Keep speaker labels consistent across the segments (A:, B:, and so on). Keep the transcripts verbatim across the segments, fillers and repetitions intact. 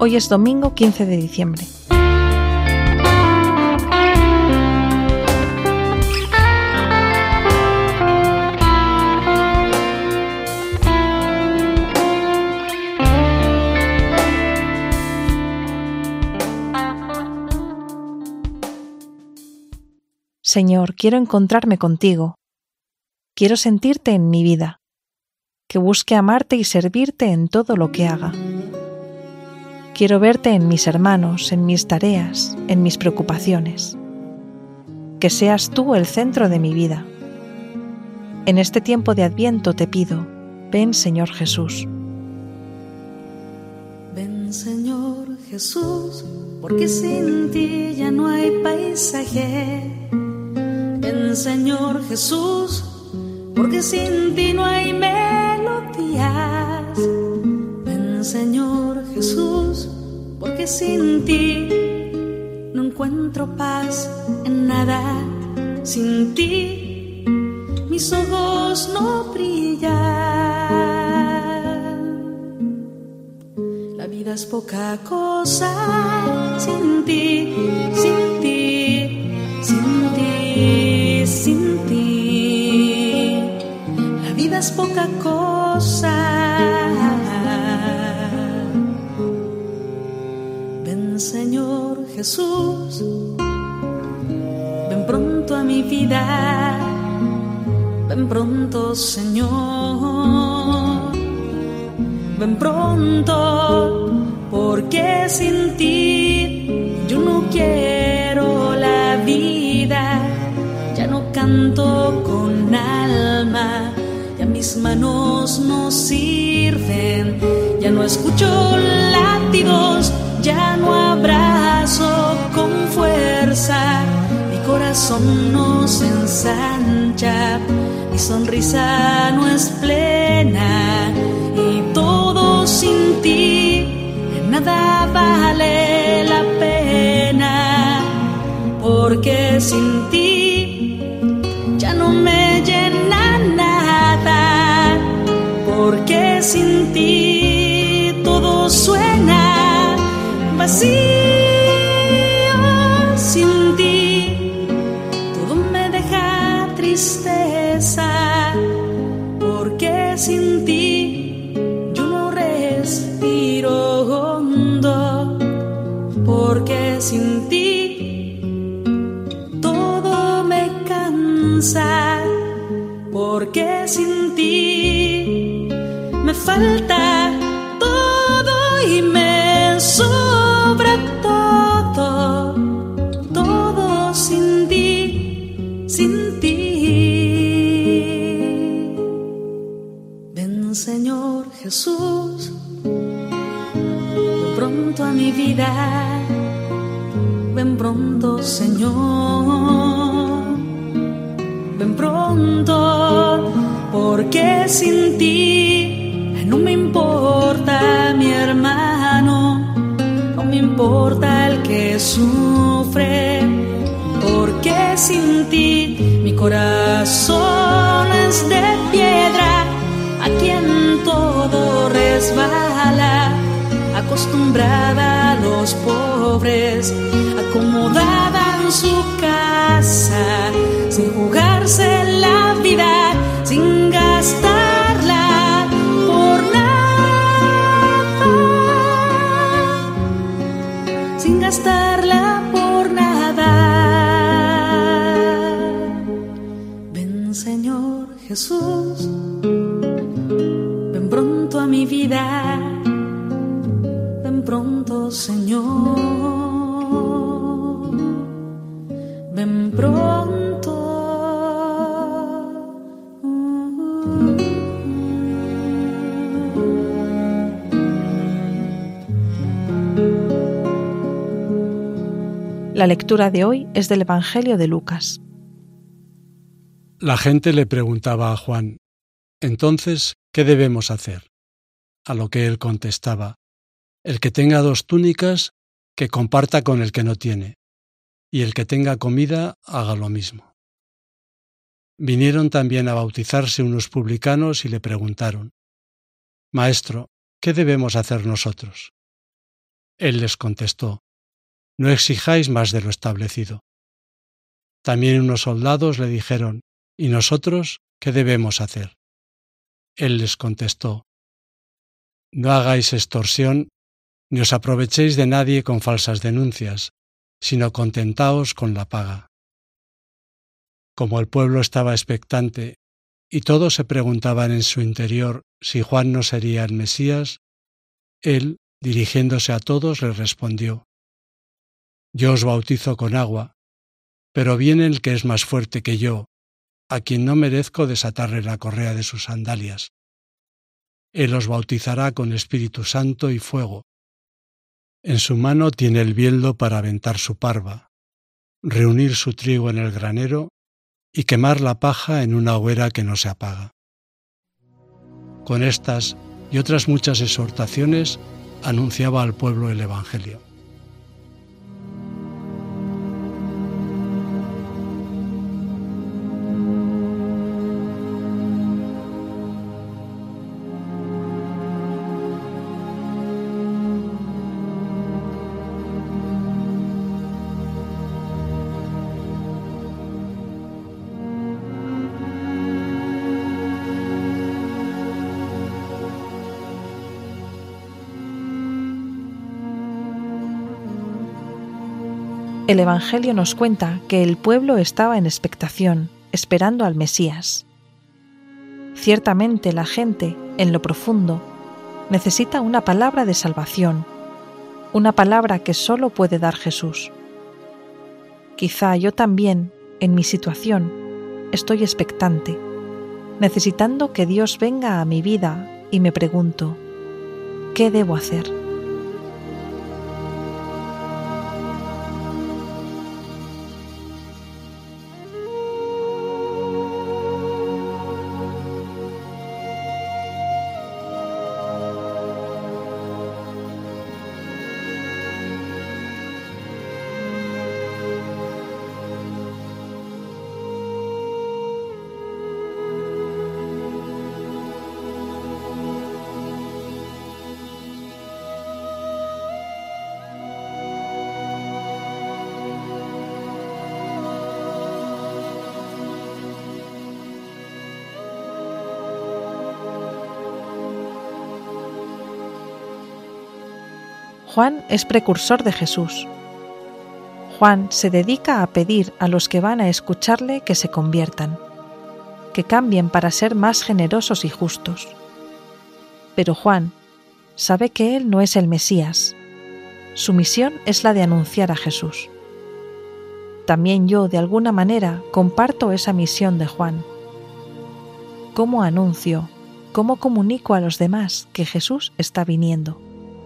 A: Hoy es domingo quince de diciembre. Señor, quiero encontrarme contigo. Quiero sentirte en mi vida, que busque amarte y servirte en todo lo que haga. Quiero verte en mis hermanos, en mis tareas, en mis preocupaciones. Que seas tú el centro de mi vida. En este tiempo de Adviento te pido, ven Señor Jesús.
B: Ven Señor Jesús, porque sin ti ya no hay paisaje. Ven Señor Jesús, porque sin ti no hay melodías. Ven Señor Jesús, porque sin ti no encuentro paz en nada. Sin ti mis ojos no brillan. La vida es poca cosa sin ti, sin ti, sin ti, sin ti. La vida es poca cosa. Ven Señor Jesús, ven pronto a mi vida, ven pronto Señor, ven pronto, porque sin ti yo no quiero la vida. Ya no canto con alma, ya mis manos no sirven, ya no escucho latidos, ya no abrazo con fuerza. Mi corazón no se ensancha, mi sonrisa no es plena, y todo sin ti nada vale la pena, porque sin ti ya no me llena nada, porque sin ti todo suena vacío. Sin ti todo me deja tristeza, porque sin ti yo no respiro hondo, porque sin ti todo me cansa, porque sin ti me falta todo y me sobra todo, todo sin ti, sin ti. Ven Señor Jesús, ven pronto a mi vida, ven pronto Señor, ven pronto, porque sin ti no me importa mi hermano, no me importa el que sufre, porque sin ti mi corazón es de piedra, a quien todo resbala, acostumbrada a los pobres, acomodada en su casa, sin jugarse la vida, sin gastarla por nada, sin gastarla por nada. Ven Señor Jesús, ven pronto a mi vida, ven pronto Señor, ven pronto.
A: La lectura de hoy es del Evangelio de Lucas.
C: La gente le preguntaba a Juan: «Entonces, ¿qué debemos hacer?». A lo que él contestaba: «El que tenga dos túnicas, que comparta con el que no tiene, y el que tenga comida, haga lo mismo». Vinieron también a bautizarse unos publicanos y le preguntaron: «Maestro, ¿qué debemos hacer nosotros?». Él les contestó: No exijáis más de lo establecido. También unos soldados le dijeron: ¿Y nosotros qué debemos hacer? Él les contestó: No hagáis extorsión, ni os aprovechéis de nadie con falsas denuncias, sino contentaos con la paga. Como el pueblo estaba expectante y todos se preguntaban en su interior si Juan no sería el Mesías, él, dirigiéndose a todos, les respondió: Yo os bautizo con agua, pero viene el que es más fuerte que yo, a quien no merezco desatarle la correa de sus sandalias. Él os bautizará con Espíritu Santo y fuego. En su mano tiene el bieldo para aventar su parva, reunir su trigo en el granero y quemar la paja en una hoguera que no se apaga. Con estas y otras muchas exhortaciones anunciaba al pueblo el Evangelio.
A: El Evangelio nos cuenta que el pueblo estaba en expectación, esperando al Mesías. Ciertamente la gente, en lo profundo, necesita una palabra de salvación, una palabra que solo puede dar Jesús. Quizá yo también, en mi situación, estoy expectante, necesitando que Dios venga a mi vida y me pregunto, ¿qué debo hacer? Juan es precursor de Jesús. Juan se dedica a pedir a los que van a escucharle que se conviertan, que cambien para ser más generosos y justos. Pero Juan sabe que él no es el Mesías. Su misión es la de anunciar a Jesús. También yo, de alguna manera, comparto esa misión de Juan. ¿Cómo anuncio, cómo comunico a los demás que Jesús está viniendo?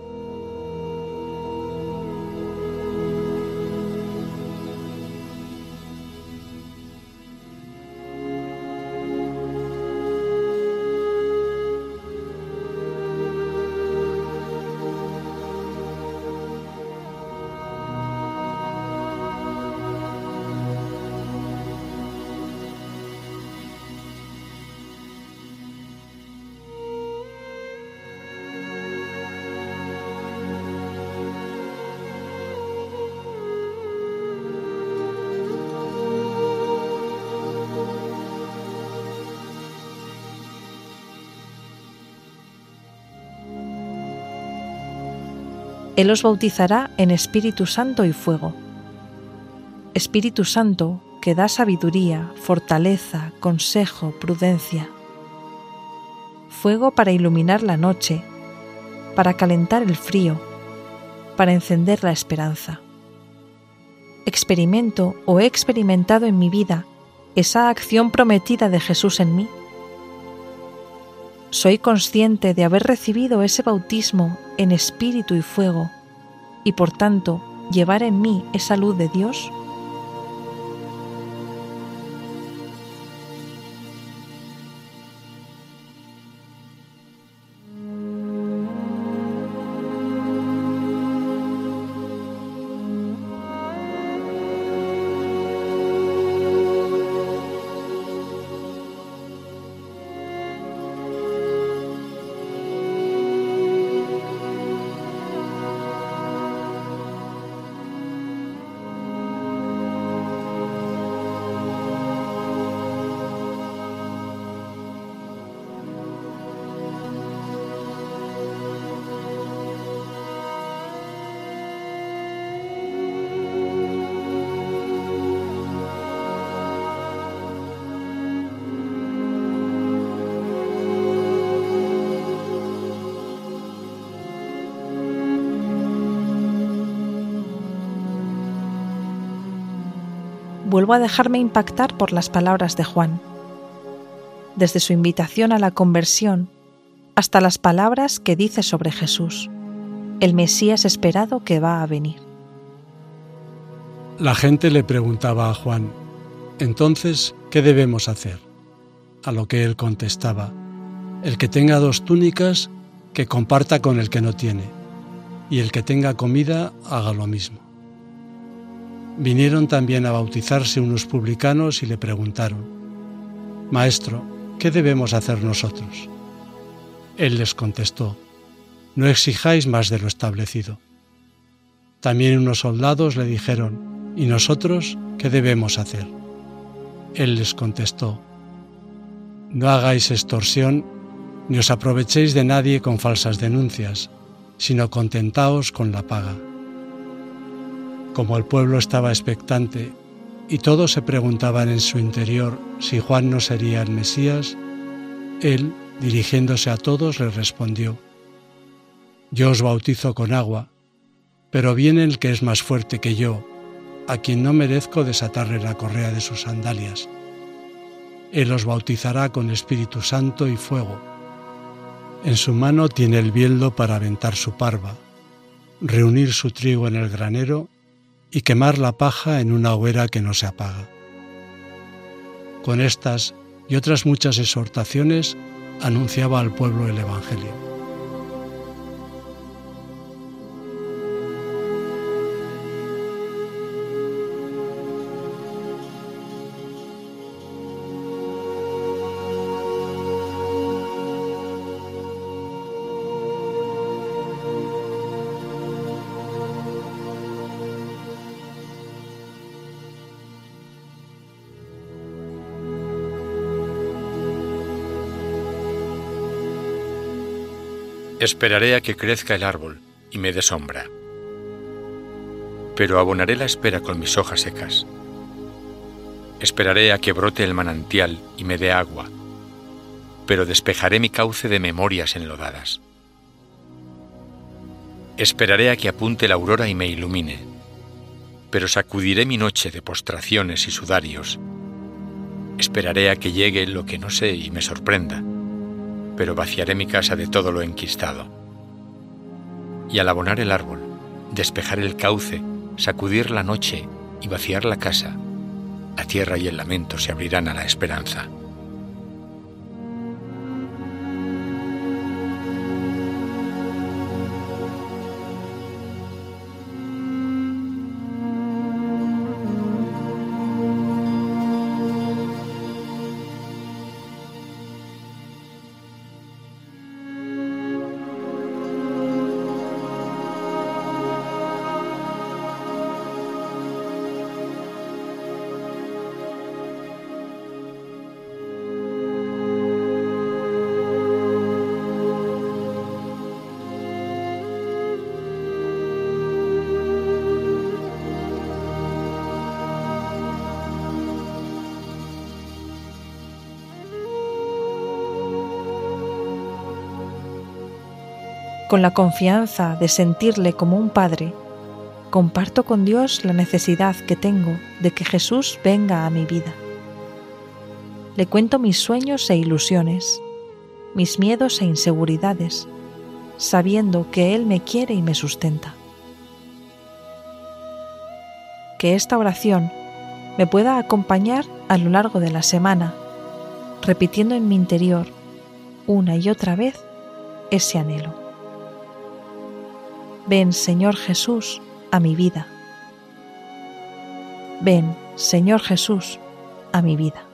A: Él os bautizará en Espíritu Santo y fuego. Espíritu Santo que da sabiduría, fortaleza, consejo, prudencia. Fuego para iluminar la noche, para calentar el frío, para encender la esperanza. Experimento o he experimentado en mi vida esa acción prometida de Jesús en mí. Soy consciente de haber recibido ese bautismo en espíritu y fuego y por tanto llevar en mí esa luz de Dios. vuelvo a dejarme impactar por las palabras de Juan, desde su invitación a la conversión hasta las palabras que dice sobre Jesús, el Mesías esperado que va a venir.
C: La gente le preguntaba a Juan, entonces, ¿qué debemos hacer? A lo que él contestaba, el que tenga dos túnicas, que comparta con el que no tiene, y el que tenga comida, haga lo mismo. Vinieron también a bautizarse unos publicanos y le preguntaron, Maestro, ¿qué debemos hacer nosotros? Él les contestó, no exijáis más de lo establecido. También unos soldados le dijeron, ¿y nosotros qué debemos hacer? Él les contestó, no hagáis extorsión ni os aprovechéis de nadie con falsas denuncias, sino contentaos con la paga. Como el pueblo estaba expectante y todos se preguntaban en su interior si Juan no sería el Mesías, él, dirigiéndose a todos, les respondió, yo os bautizo con agua, pero viene el que es más fuerte que yo, a quien no merezco desatarle la correa de sus sandalias. Él os bautizará con Espíritu Santo y fuego. En su mano tiene el bieldo para aventar su parva, reunir su trigo en el granero y quemar la paja en una hoguera que no se apaga. Con estas y otras muchas exhortaciones anunciaba al pueblo el Evangelio.
D: Esperaré a que crezca el árbol y me dé sombra, pero abonaré la espera con mis hojas secas. Esperaré a que brote el manantial y me dé agua, pero despejaré mi cauce de memorias enlodadas. Esperaré a que apunte la aurora y me ilumine, pero sacudiré mi noche de postraciones y sudarios. Esperaré a que llegue lo que no sé y me sorprenda, pero vaciaré mi casa de todo lo enquistado. Y al abonar el árbol, despejar el cauce, sacudir la noche y vaciar la casa, la tierra y el lamento se abrirán a la esperanza.
A: Con la confianza de sentirle como un padre, comparto con Dios la necesidad que tengo de que Jesús venga a mi vida. Le cuento mis sueños e ilusiones, mis miedos e inseguridades, sabiendo que Él me quiere y me sustenta. Que esta oración me pueda acompañar a lo largo de la semana, repitiendo en mi interior una y otra vez ese anhelo. Ven, Señor Jesús, a mi vida. Ven, Señor Jesús, a mi vida.